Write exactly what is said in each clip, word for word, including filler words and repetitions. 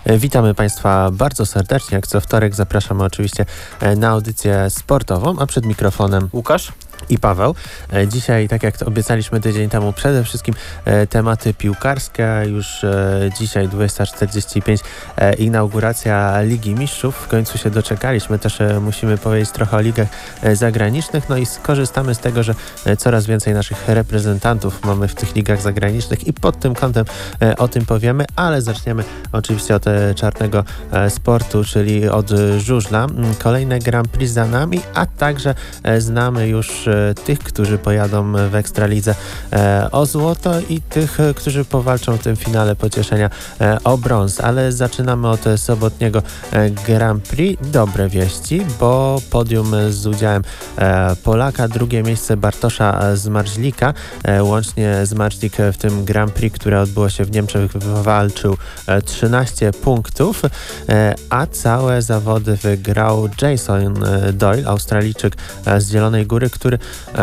Witamy Państwa bardzo serdecznie. Jak co wtorek zapraszamy oczywiście na audycję sportową, a przed mikrofonem Łukasz i Paweł. Dzisiaj, tak jak obiecaliśmy tydzień temu, przede wszystkim e, tematy piłkarskie. Już e, dzisiaj dwudziesta czterdzieści pięć e, inauguracja Ligi Mistrzów. W końcu się doczekaliśmy. Też e, musimy powiedzieć trochę o ligach e, zagranicznych. No i skorzystamy z tego, że e, coraz więcej naszych reprezentantów mamy w tych ligach zagranicznych i pod tym kątem e, o tym powiemy, ale zaczniemy oczywiście od e, czarnego e, sportu, czyli od żużla. Kolejne Grand Prix za nami, a także e, znamy już tych, którzy pojadą w Ekstralidze e, o złoto i tych, którzy powalczą w tym finale pocieszenia e, o brąz. Ale zaczynamy od sobotniego e, Grand Prix. Dobre wieści, bo podium z udziałem e, Polaka, drugie miejsce Bartosza Zmarzlika. E, łącznie Zmarzlik w tym Grand Prix, które odbyło się w Niemczech, wywalczył e, trzynaście punktów, e, a całe zawody wygrał Jason Doyle, Australijczyk e, z Zielonej Góry, który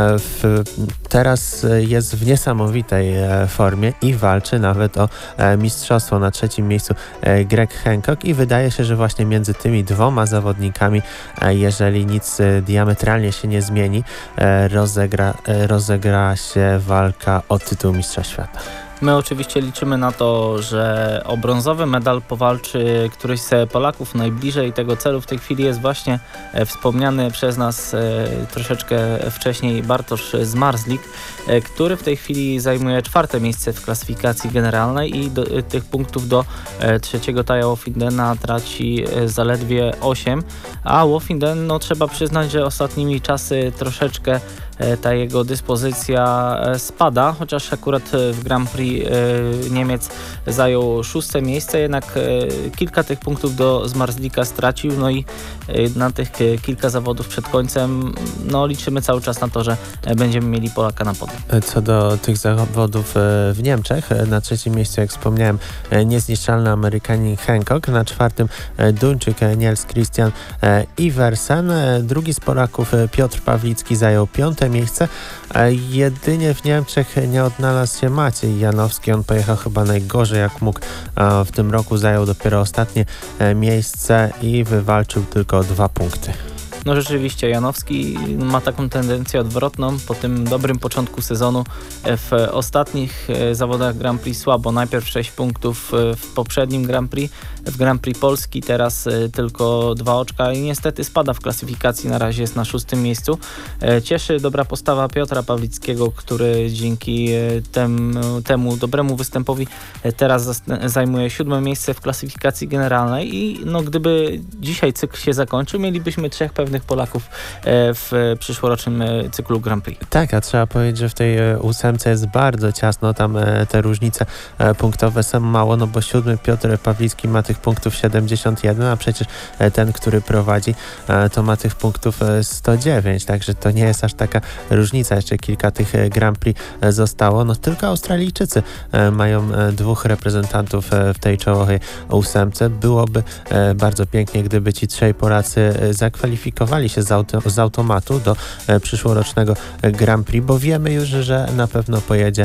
W, teraz jest w niesamowitej formie i walczy nawet o mistrzostwo. Na trzecim miejscu Greg Hancock i wydaje się, że właśnie między tymi dwoma zawodnikami, jeżeli nic diametralnie się nie zmieni, rozegra, rozegra się walka o tytuł mistrza świata. My oczywiście liczymy na to, że o brązowy medal powalczy któryś z Polaków. Najbliżej tego celu w tej chwili jest właśnie wspomniany przez nas troszeczkę wcześniej Bartosz Zmarzlik, który w tej chwili zajmuje czwarte miejsce w klasyfikacji generalnej i do, tych punktów do trzeciego Taja Woffinden traci zaledwie osiem, a Woffinden, no trzeba przyznać, że ostatnimi czasy troszeczkę ta jego dyspozycja spada, chociaż akurat w Grand Prix Niemiec zajął szóste miejsce, jednak kilka tych punktów do Zmarzlika stracił, no i na tych kilka zawodów przed końcem no liczymy cały czas na to, że będziemy mieli Polaka na podium. Co do tych zawodów w Niemczech, na trzecim miejscu, jak wspomniałem, niezniszczalny Amerykanin Hancock, na czwartym Duńczyk Niels Christian Iversen, drugi z Polaków Piotr Pawlicki zajął piąte miejsce. Jedynie w Niemczech nie odnalazł się Maciej Janowski. On pojechał chyba najgorzej jak mógł w tym roku. Zajął dopiero ostatnie miejsce i wywalczył tylko dwa punkty. No rzeczywiście, Janowski ma taką tendencję odwrotną. Po tym dobrym początku sezonu w ostatnich zawodach Grand Prix słabo. Najpierw sześć punktów w poprzednim Grand Prix, w Grand Prix Polski, teraz tylko dwa oczka i niestety spada w klasyfikacji, na razie jest na szóstym miejscu. Cieszy dobra postawa Piotra Pawlickiego, który dzięki temu, temu dobremu występowi teraz zajmuje siódme miejsce w klasyfikacji generalnej i no gdyby dzisiaj cykl się zakończył, mielibyśmy trzech pewnych Polaków w przyszłorocznym cyklu Grand Prix. Tak, a trzeba powiedzieć, że w tej ósemce jest bardzo ciasno, tam te różnice punktowe są mało, no bo siódmy Piotr Pawlicki ma tych punktów siedemdziesiąt jeden, a przecież ten, który prowadzi, to ma tych punktów sto dziewięć, także to nie jest aż taka różnica. Jeszcze kilka tych Grand Prix zostało, no tylko Australijczycy mają dwóch reprezentantów w tej czołowej ósemce. Byłoby bardzo pięknie, gdyby ci trzej Polacy zakwalifikowali się z, auto, z automatu do e, przyszłorocznego Grand Prix, bo wiemy już, że na pewno pojedzie e,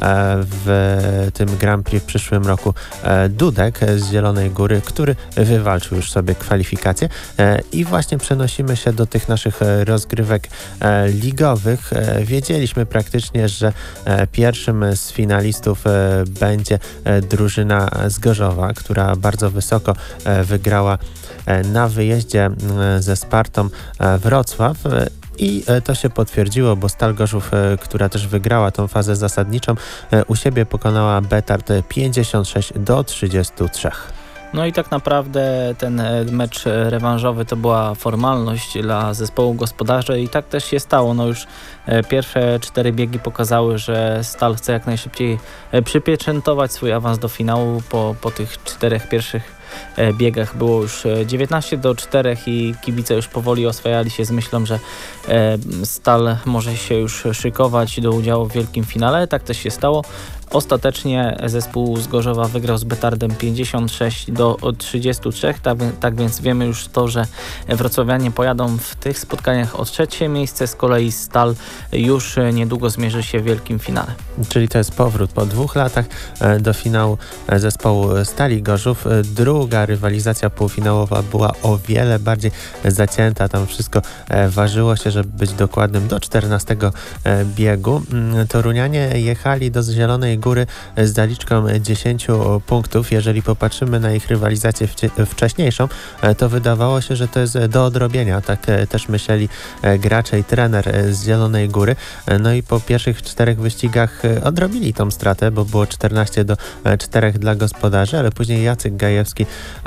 w tym Grand Prix w przyszłym roku e, Dudek z Zielonej Góry, który wywalczył już sobie kwalifikacje e, i właśnie przenosimy się do tych naszych e, rozgrywek e, ligowych. E, wiedzieliśmy praktycznie, że e, pierwszym z finalistów e, będzie e, drużyna z Gorzowa, która bardzo wysoko e, wygrała e, na wyjeździe e, ze Spartą Wrocław i to się potwierdziło, bo Stal Gorzów, która też wygrała tą fazę zasadniczą, u siebie pokonała Betard pięćdziesiąt sześć do trzydziestu trzech. No i tak naprawdę ten mecz rewanżowy to była formalność dla zespołu gospodarzy i tak też się stało. No już pierwsze cztery biegi pokazały, że Stal chce jak najszybciej przypieczętować swój awans do finału. Po, po tych czterech pierwszych biegach było już dziewiętnaście do czterech i kibice już powoli oswajali się z myślą, że Stal może się już szykować do udziału w wielkim finale. Tak też się stało. Ostatecznie zespół z Gorzowa wygrał z Betardem pięćdziesiąt sześć do trzydziestu trzech, tak, tak więc wiemy już to, że wrocławianie pojadą w tych spotkaniach o trzecie miejsce, z kolei Stal już niedługo zmierzy się w wielkim finale. Czyli to jest powrót po dwóch latach do finału zespołu Stali Gorzów. Druga rywalizacja półfinałowa była o wiele bardziej zacięta, tam wszystko ważyło się, żeby być dokładnym, do czternastego biegu. Torunianie jechali do Zielonej Góry z zaliczką dziesięciu punktów. Jeżeli popatrzymy na ich rywalizację wcześniejszą, to wydawało się, że to jest do odrobienia. Tak też myśleli gracze i trener z Zielonej Góry. No i po pierwszych czterech wyścigach odrobili tą stratę, bo było czternaście do czterech dla gospodarzy, ale później Jacek Gajewski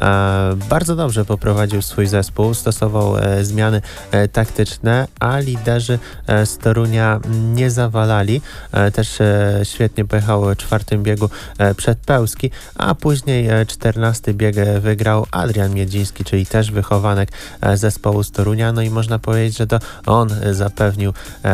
bardzo dobrze poprowadził swój zespół, stosował zmiany taktyczne, a liderzy z Torunia nie zawalali. Też świetnie pojechał w czwartym biegu Przedpełski, a później czternasty bieg wygrał Adrian Miedziński, czyli też wychowanek zespołu z Torunia. No i można powiedzieć, że to on zapewnił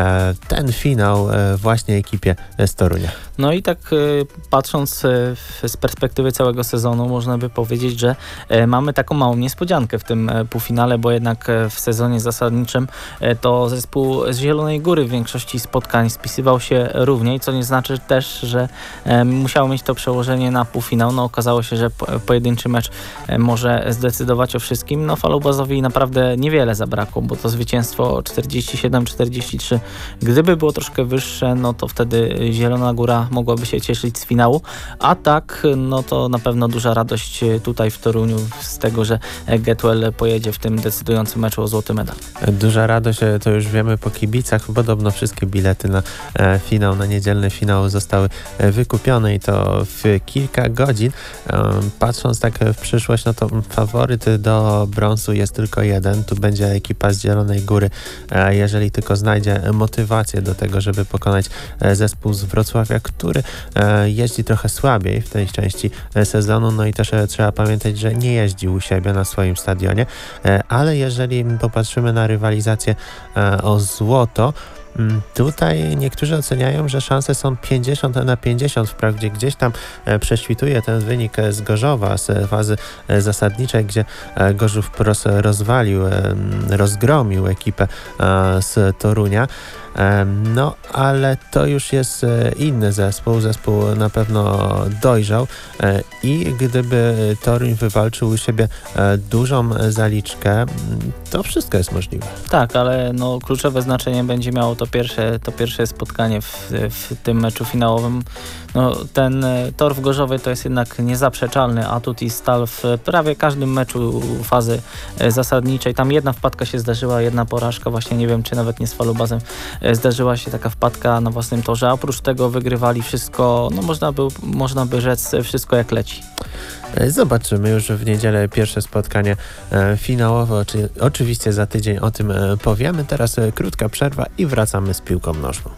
ten finał właśnie ekipie z Torunia. No i tak patrząc z perspektywy całego sezonu, można by powiedzieć, że mamy taką małą niespodziankę w tym półfinale, bo jednak w sezonie zasadniczym to zespół z Zielonej Góry w większości spotkań spisywał się równiej, co nie znaczy też, że musiało mieć to przełożenie na półfinał. No okazało się, że pojedynczy mecz może zdecydować o wszystkim. No Falubazowi naprawdę niewiele zabrakło, bo to zwycięstwo czterdzieści siedem czterdzieści trzy, gdyby było troszkę wyższe, no to wtedy Zielona Góra mogłaby się cieszyć z finału, a tak, no to na pewno duża radość tutaj w Toruniu z tego, że Getwell pojedzie w tym decydującym meczu o złoty medal. Duża radość, to już wiemy po kibicach, podobno wszystkie bilety na e, finał, na niedzielny finał zostały e, wykupione i to w kilka godzin. E, patrząc tak w przyszłość, no to faworyt do brązu jest tylko jeden, tu będzie ekipa z Zielonej Góry, e, jeżeli tylko znajdzie motywację do tego, żeby pokonać e, zespół z Wrocławia, który e, jeździ trochę słabiej w tej części e, sezonu, no i też e, trzeba pamiętać, że nie jeździ u siebie na swoim stadionie, e, ale jeżeli popatrzymy na rywalizację e, o złoto, tutaj niektórzy oceniają, że szanse są pięćdziesiąt na pięćdziesiąt. Wprawdzie gdzieś tam prześwituje ten wynik z Gorzowa, z fazy zasadniczej, gdzie Gorzów Pros rozwalił, rozgromił ekipę z Torunia. No, ale to już jest inny zespół. Zespół na pewno dojrzał i gdyby Toruń wywalczył u siebie dużą zaliczkę, to wszystko jest możliwe. Tak, ale no, kluczowe znaczenie będzie miało to pierwsze, to pierwsze spotkanie w, w tym meczu finałowym. No, ten tor w Gorzowie to jest jednak niezaprzeczalny atut i Stal w prawie każdym meczu fazy zasadniczej. Tam jedna wpadka się zdarzyła, jedna porażka, właśnie nie wiem, czy nawet nie z Falubazem zdarzyła się taka wpadka na własnym torze. A oprócz tego wygrywali wszystko, no można by, można by rzec, wszystko jak leci. Zobaczymy już w niedzielę pierwsze spotkanie finałowe. Oczywiście za tydzień o tym powiemy. Teraz krótka przerwa i wracamy z piłką nożną.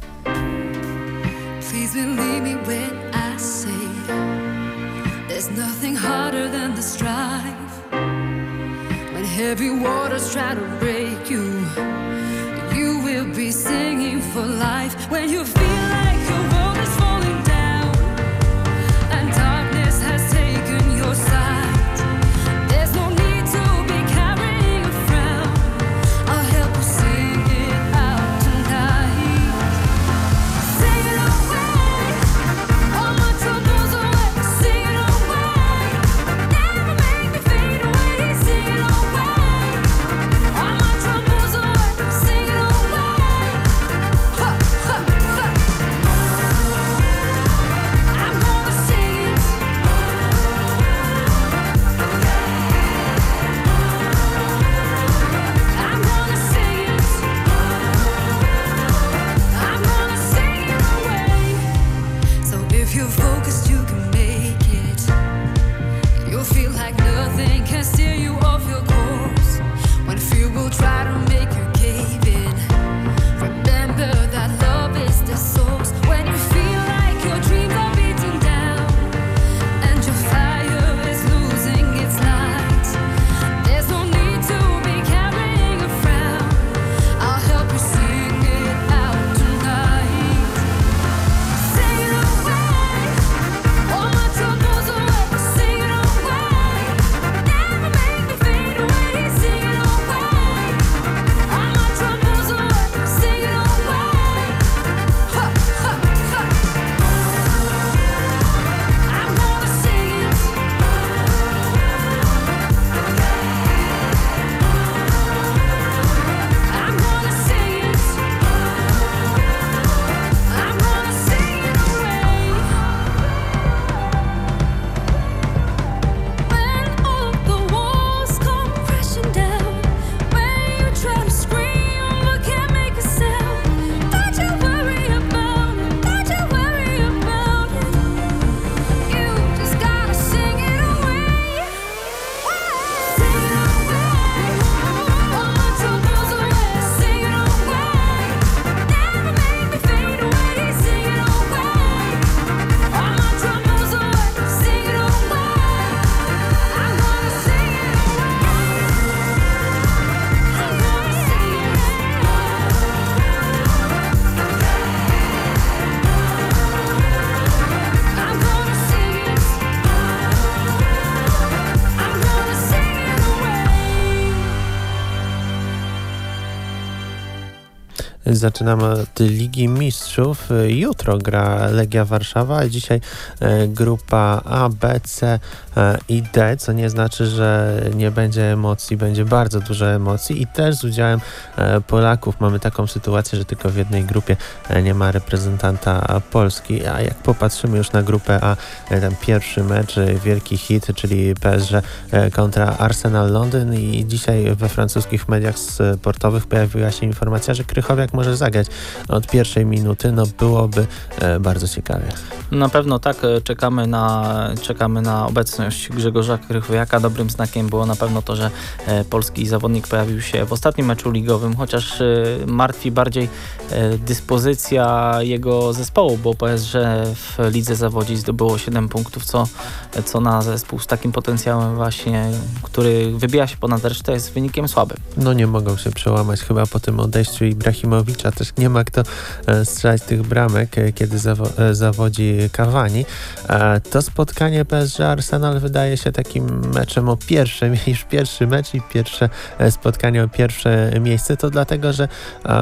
Please believe me when I say there's nothing harder than the strife. When heavy waters try to break you, you will be singing for life. When you feel like your world is falling down and darkness has taken your sight, there's no need to be carrying a frown. I'll help you sing it out tonight. Sing it away, all my troubles away. Sing it away, never make me fade away. Sing it away, all my troubles away. Sing it away. Ha, ha, ha. Zaczynamy od Ligi Mistrzów. Jutro gra Legia Warszawa, a dzisiaj grupa A, B, C i D, co nie znaczy, że nie będzie emocji. Będzie bardzo dużo emocji i też z udziałem Polaków. Mamy taką sytuację, że tylko w jednej grupie nie ma reprezentanta Polski, a jak popatrzymy już na grupę A, ten pierwszy mecz, wielki hit, czyli P S G kontra Arsenal Londyn i dzisiaj we francuskich mediach sportowych pojawiła się informacja, że Krychowiak może zagrać od pierwszej minuty. No byłoby e, bardzo ciekawie. Na pewno tak, czekamy na, czekamy na obecność Grzegorza Krychowiaka. Dobrym znakiem było na pewno to, że e, polski zawodnik pojawił się w ostatnim meczu ligowym, chociaż e, martwi bardziej e, dyspozycja jego zespołu, bo P S G w lidze zawodzi zdobyło siedem punktów, co, co na zespół z takim potencjałem właśnie, który wybija się ponad resztę, jest wynikiem słabym. No nie mogą się przełamać chyba po tym odejściu Ibrahimowicza. Też nie ma kto e, strzelać tych bramek, e, kiedy zawo- e, zawodzi Cavani. E, to spotkanie P S G Arsenal wydaje się takim meczem o pierwsze, już pierwszy mecz i pierwsze e, spotkanie o pierwsze miejsce. To dlatego, że e,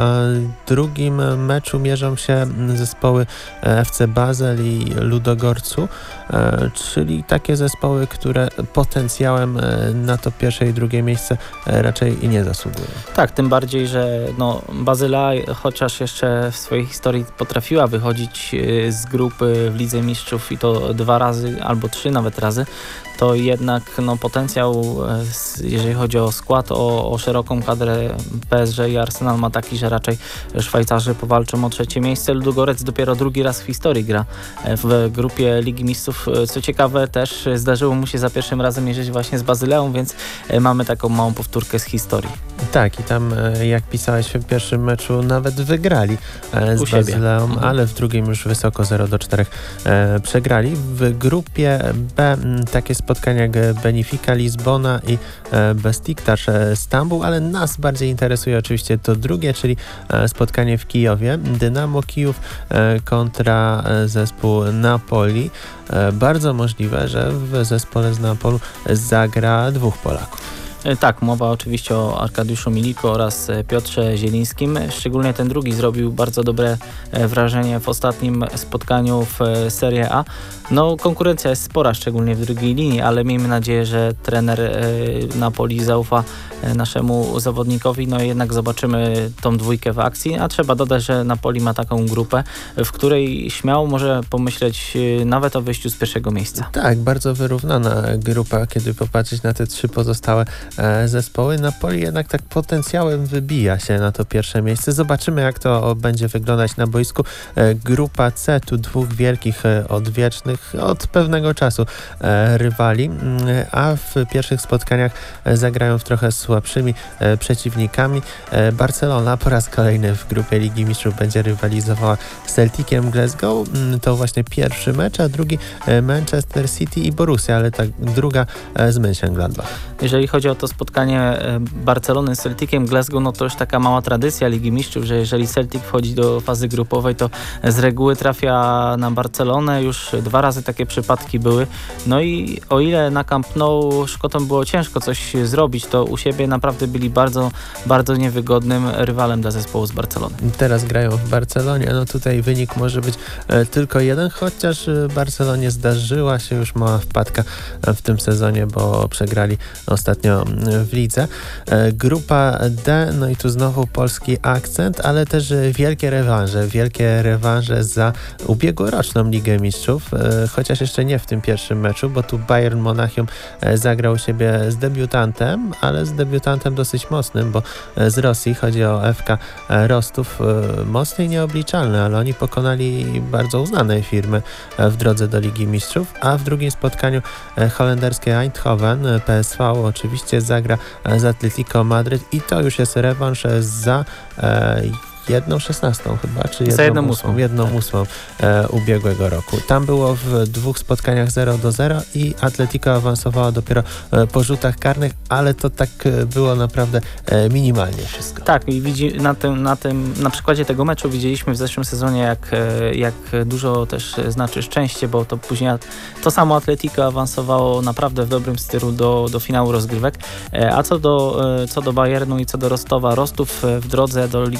w drugim meczu mierzą się zespoły F C Basel i Ludogorcu, e, czyli takie zespoły, które potencjałem e, na to pierwsze i drugie miejsce e, raczej i nie zasługują. Tak, tym bardziej, że no, Bazyla, chociaż jeszcze w swojej historii potrafiła wychodzić z grupy w Lidze Mistrzów i to dwa razy albo trzy nawet razy, to jednak no, potencjał, jeżeli chodzi o skład, o, o szeroką kadrę P S G i Arsenal ma taki, że raczej Szwajcarzy powalczą o trzecie miejsce. Ludogorec dopiero drugi raz w historii gra w grupie Ligi Mistrzów. Co ciekawe, też zdarzyło mu się za pierwszym razem mierzyć właśnie z Bazyleą, więc mamy taką małą powtórkę z historii. Tak, i tam, jak pisałeś w pierwszym meczu, nawet wygrali z U Bazyleą, mhm. ale w drugim już wysoko zero do czterech e, przegrali. W grupie B takie spotkania jak Benfica Lizbona i e, Besiktas Stambuł, ale nas bardziej interesuje oczywiście to drugie, czyli e, spotkanie w Kijowie. Dynamo Kijów e, kontra e, zespół Napoli. E, bardzo możliwe, że w zespole z Napolu zagra dwóch Polaków. Tak, mowa oczywiście o Arkadiuszu Miliku oraz Piotrze Zielińskim. Szczególnie ten drugi zrobił bardzo dobre wrażenie w ostatnim spotkaniu w Serie A. No, konkurencja jest spora, szczególnie w drugiej linii, ale miejmy nadzieję, że trener Napoli zaufa naszemu zawodnikowi. No i jednak zobaczymy tą dwójkę w akcji, a trzeba dodać, że Napoli ma taką grupę, w której śmiało może pomyśleć nawet o wyjściu z pierwszego miejsca. Tak, bardzo wyrównana grupa, kiedy popatrzeć na te trzy pozostałe e, zespoły. Napoli jednak tak potencjałem wybija się na to pierwsze miejsce. Zobaczymy, jak to będzie wyglądać na boisku. E, grupa C, tu dwóch wielkich e, odwiecznych od pewnego czasu e, rywali, e, a w pierwszych spotkaniach e, zagrają w trochę słabszymi e, przeciwnikami. E, Barcelona po raz kolejny w grupie Ligi Mistrzów będzie rywalizowała z Celticiem Glasgow. E, to właśnie pierwszy mecz, a drugi e, Manchester City i Borussia, ale tak druga e, z Mönchengladbach. Jeżeli chodzi o to spotkanie Barcelony z Celticiem Glasgow, no to już taka mała tradycja Ligi Mistrzów, że jeżeli Celtic wchodzi do fazy grupowej, to z reguły trafia na Barcelonę. Już dwa razy takie przypadki były. No i o ile na Camp Nou Szkotom było ciężko coś zrobić, to u siebie naprawdę byli bardzo, bardzo niewygodnym rywalem dla zespołu z Barcelony. Teraz grają w Barcelonie, no tutaj wynik może być e, tylko jeden, chociaż Barcelonie zdarzyła się już mała wpadka w tym sezonie, bo przegrali ostatnio w lidze. E, grupa D, no i tu znowu polski akcent, ale też wielkie rewanże, wielkie rewanże za ubiegłoroczną Ligę Mistrzów, e, chociaż jeszcze nie w tym pierwszym meczu, bo tu Bayern Monachium e, zagrał siebie z debiutantem, ale z debiutantem dosyć mocnym, bo z Rosji chodzi o F K Rostów, mocny i nieobliczalny, ale oni pokonali bardzo uznane firmy w drodze do Ligi Mistrzów, a w drugim spotkaniu holenderskie Eindhoven, P S V oczywiście zagra z Atletico Madryt i to już jest rewanż za e, jedną szesnastą chyba, czy jedną, jedną ósmą, ósmą, jedną tak. ósmą e, ubiegłego roku. Tam było w dwóch spotkaniach zero do zera i Atletico awansowało dopiero e, po rzutach karnych, ale to tak e, było naprawdę e, minimalnie wszystko. Tak, i widzi, na, tym, na, tym, na przykładzie tego meczu widzieliśmy w zeszłym sezonie, jak, jak dużo też znaczy szczęście, bo to później to samo Atletico awansowało naprawdę w dobrym stylu do, do finału rozgrywek. A co do, co do Bayernu i co do Rostowa, Rostów w drodze do Ligi Mistrzów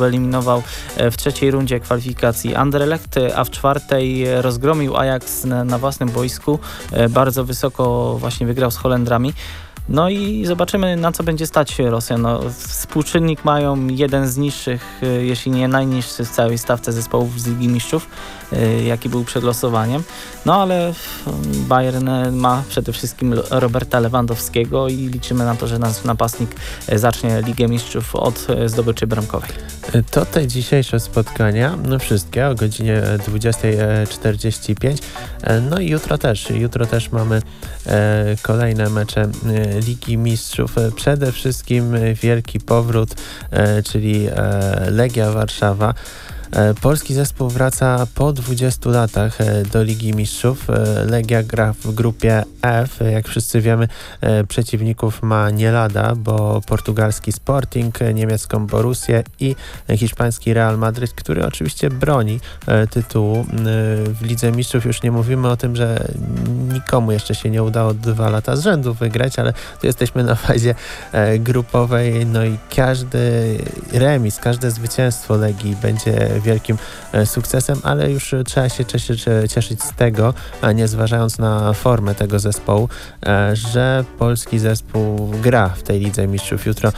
wyeliminował w trzeciej rundzie kwalifikacji Anderlecht, a w czwartej rozgromił Ajax na, na własnym boisku. Bardzo wysoko właśnie wygrał z Holendrami. No i zobaczymy, na co będzie stać Rosjan. No, współczynnik mają jeden z niższych, jeśli nie najniższy w całej stawce zespołów z Ligi Mistrzów, jaki był przed losowaniem. No ale Bayern ma przede wszystkim Roberta Lewandowskiego i liczymy na to, że nasz napastnik zacznie Ligę Mistrzów od zdobyczy bramkowej. To te dzisiejsze spotkania, no wszystkie o godzinie dwudziesta czterdzieści pięć. No i jutro też. Jutro też mamy e, kolejne mecze Ligi Mistrzów. Przede wszystkim wielki powrót, e, czyli e, Legia Warszawa. Polski zespół wraca po dwudziestu latach do Ligi Mistrzów. Legia gra w grupie F. Jak wszyscy wiemy, przeciwników ma nie lada, bo portugalski Sporting, niemiecką Borussię i hiszpański Real Madryt, który oczywiście broni tytułu. W Lidze Mistrzów już nie mówimy o tym, że nikomu jeszcze się nie udało dwa lata z rzędu wygrać, ale tu jesteśmy na fazie grupowej, no i każdy remis, każde zwycięstwo Legii będzie wielkim sukcesem, ale już trzeba się cieszyć, cieszyć z tego, a nie zważając na formę tego zespołu, że polski zespół gra w tej Lidze Mistrzów jutro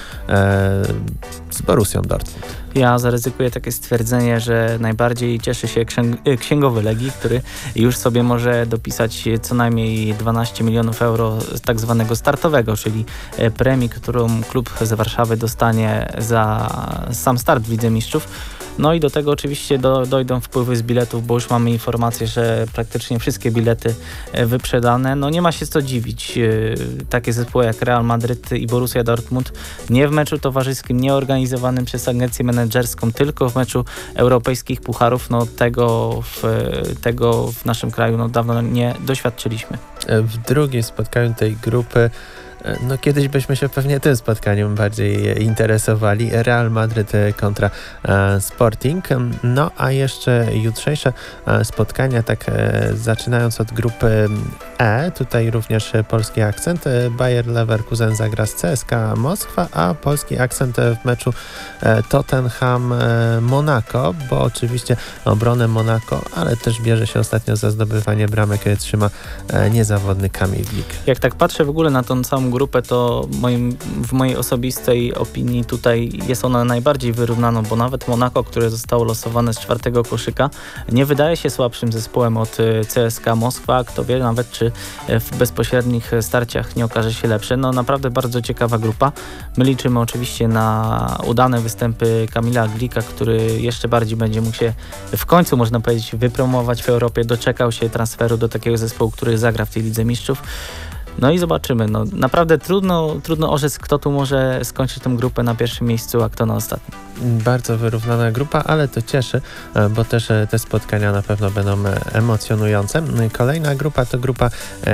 z Borussią Dortmund. Ja zaryzykuję takie stwierdzenie, że najbardziej cieszy się księg- księgowy Legii, który już sobie może dopisać co najmniej dwanaście milionów euro tak zwanego startowego, czyli premii, którą klub z Warszawy dostanie za sam start w Lidze Mistrzów. No i do tego oczywiście do, dojdą wpływy z biletów, bo już mamy informację, że praktycznie wszystkie bilety wyprzedane. No nie ma się co dziwić. Takie zespoły jak Real Madryt i Borussia Dortmund nie w meczu towarzyskim, nie organizowanym przez agencję menedżerską, tylko w meczu europejskich pucharów. No tego w, tego w naszym kraju no dawno nie doświadczyliśmy. W drugim spotkaniu tej grupy no kiedyś byśmy się pewnie tym spotkaniem bardziej interesowali. Real Madryt kontra e, Sporting. No a jeszcze jutrzejsze e, spotkania, tak e, zaczynając od grupy E, tutaj również polski akcent. Bayer Leverkusen zagra z C S K A Moskwa, a polski akcent w meczu e, Tottenham e, Monako, bo oczywiście obronę Monako, ale też bierze się ostatnio za zdobywanie bramek, trzyma e, niezawodny Kamil Glik. Jak tak patrzę w ogóle na tą całą grupę, to moim, w mojej osobistej opinii tutaj jest ona najbardziej wyrównaną, bo nawet Monako, które zostało losowane z czwartego koszyka, nie wydaje się słabszym zespołem od C S K A Moskwa. Kto wie nawet, czy w bezpośrednich starciach nie okaże się lepsze. No naprawdę bardzo ciekawa grupa. My liczymy oczywiście na udane występy Kamila Glika, który jeszcze bardziej będzie mógł się w końcu, można powiedzieć, wypromować w Europie. Doczekał się transferu do takiego zespołu, który zagra w tej Lidze Mistrzów. No i zobaczymy. No, naprawdę trudno, trudno orzec, kto tu może skończyć tę grupę na pierwszym miejscu, a kto na ostatnim. Bardzo wyrównana grupa, ale to cieszy, bo też te spotkania na pewno będą emocjonujące. Kolejna grupa to grupa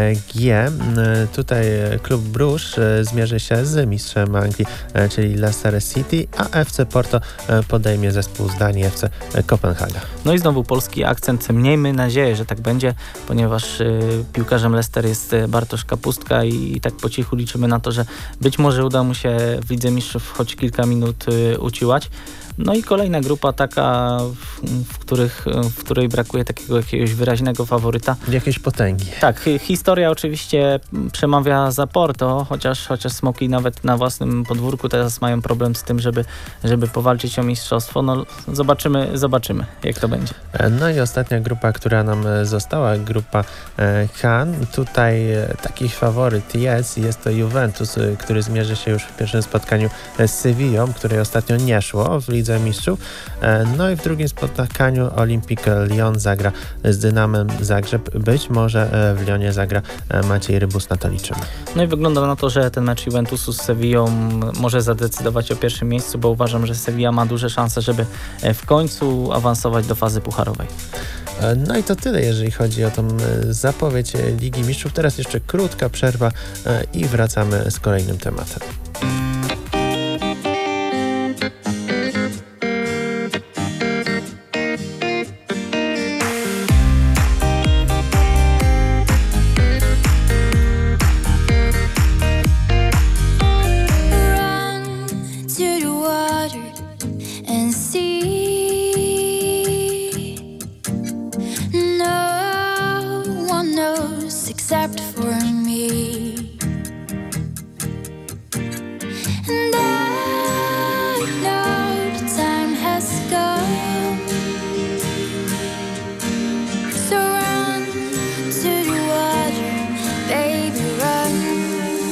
G. Tutaj klub Bruges zmierzy się z mistrzem Anglii, czyli Leicester City, a F C Porto podejmie zespół z Danii, F C Kopenhaga. No i znowu polski akcent. Miejmy nadzieję, że tak będzie, ponieważ piłkarzem Leicester jest Bartosz Kapustka i, i tak po cichu liczymy na to, że być może uda mu się w Lidze Mistrzów choć kilka minut uciłać. No i kolejna grupa taka, w, w, których, w której brakuje takiego jakiegoś wyraźnego faworyta. Jakieś potęgi. Tak, historia oczywiście przemawia za Porto, chociaż, chociaż Smoki nawet na własnym podwórku teraz mają problem z tym, żeby, żeby powalczyć o mistrzostwo. No zobaczymy, zobaczymy jak to będzie. No i ostatnia grupa, która nam została, grupa H. Tutaj taki faworyt jest, jest to Juventus, który zmierzy się już w pierwszym spotkaniu z Sewillą, której ostatnio nie szło w Lidze Mistrzów. No i w drugim spotkaniu Olympique Lyon zagra z Dynamem Zagrzeb. Być może w Lyonie zagra Maciej Rybus, na to liczymy. No i wygląda na to, że ten mecz Juventusu z Sevillą może zadecydować o pierwszym miejscu, bo uważam, że Sevilla ma duże szanse, żeby w końcu awansować do fazy pucharowej. No i to tyle, jeżeli chodzi o tą zapowiedź Ligi Mistrzów. Teraz jeszcze krótka przerwa i wracamy z kolejnym tematem. See except for me. And I know the time has gone, so run to the water, baby, run.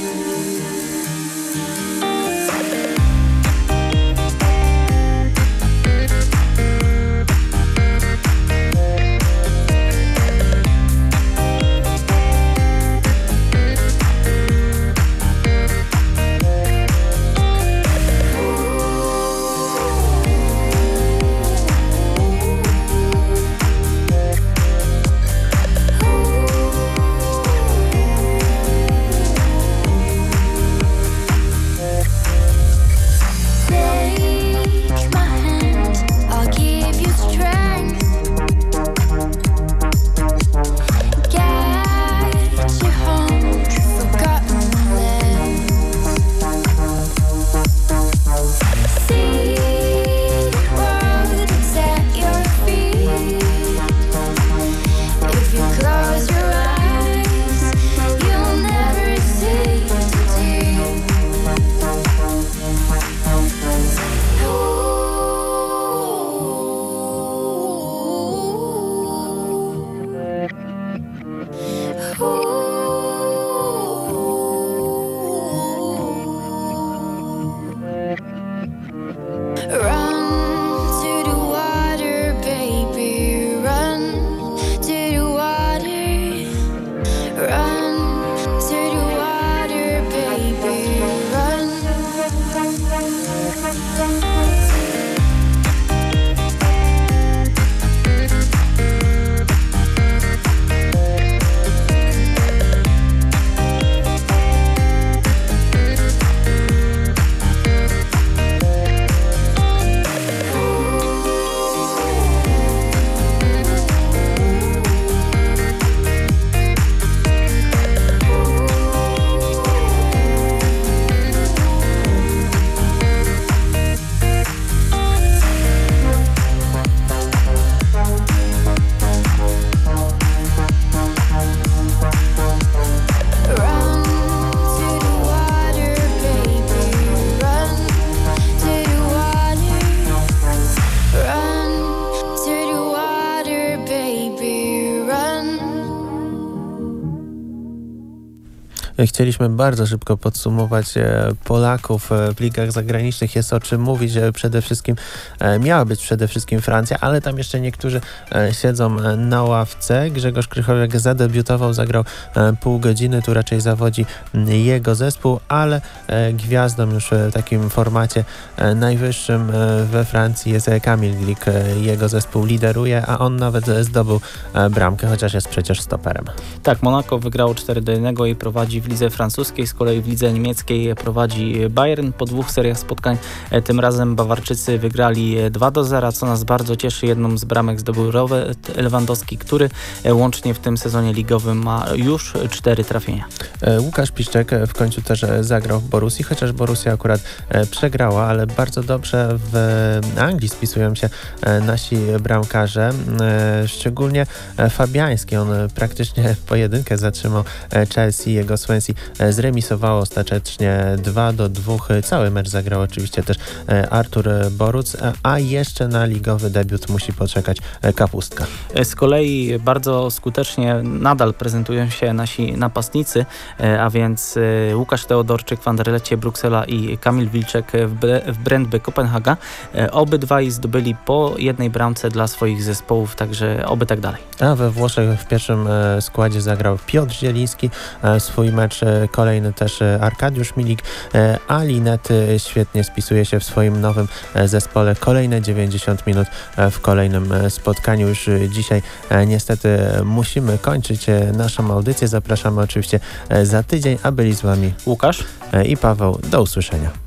Chcieliśmy bardzo szybko podsumować Polaków w ligach zagranicznych. Jest o czym mówić, że przede wszystkim miała być przede wszystkim Francja, ale tam jeszcze niektórzy siedzą na ławce. Grzegorz Krychowiak zadebiutował, zagrał pół godziny, tu raczej zawodzi jego zespół, ale gwiazdą już w takim formacie najwyższym we Francji jest Kamil Glik. Jego zespół lideruje, a on nawet zdobył bramkę, chociaż jest przecież stoperem. Tak, Monako wygrało cztery do jednego i prowadzi w lidze francuskiej, z kolei w lidze niemieckiej prowadzi Bayern. Po dwóch seriach spotkań tym razem Bawarczycy wygrali dwa do zera, co nas bardzo cieszy. Jedną z bramek zdobył Robert Lewandowski, który łącznie w tym sezonie ligowym ma już cztery trafienia. Łukasz Piszczek w końcu też zagrał w Borussii, chociaż Borussia akurat przegrała, ale bardzo dobrze w Anglii spisują się nasi bramkarze, szczególnie Fabiański. On praktycznie pojedynkę zatrzymał Chelsea, jego Swansea zremisowało ostatecznie dwa do dwóch. Cały mecz zagrał oczywiście też Artur Boruc, a jeszcze na ligowy debiut musi poczekać Kapustka. Z kolei bardzo skutecznie nadal prezentują się nasi napastnicy, a więc Łukasz Teodorczyk w Anderlecie Bruksela i Kamil Wilczek w Brøndby Kopenhaga. Obydwaj zdobyli po jednej bramce dla swoich zespołów, także oby tak dalej. A we Włoszech w pierwszym składzie zagrał Piotr Zieliński, swój mecz kolejny też Arkadiusz Milik, a Linet świetnie spisuje się w swoim nowym zespole. Kolejne dziewięćdziesiąt minut w kolejnym spotkaniu. Już dzisiaj niestety musimy kończyć naszą audycję. Zapraszamy oczywiście za tydzień, a byli z wami Łukasz i Paweł. Do usłyszenia.